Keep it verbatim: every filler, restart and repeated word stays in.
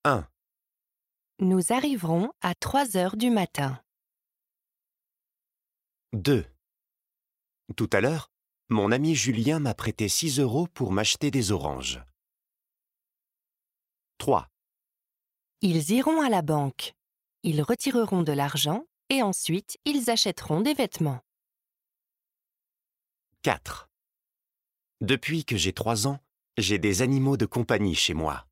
un. Nous arriverons à trois heures du matin. deux. Tout à l'heure, mon ami Julien m'a prêté six euros pour m'acheter des oranges. trois. Ils iront à la banque. Ils retireront de l'argent et ensuite ils achèteront des vêtements. quatre. Depuis que j'ai trois ans, j'ai des animaux de compagnie chez moi.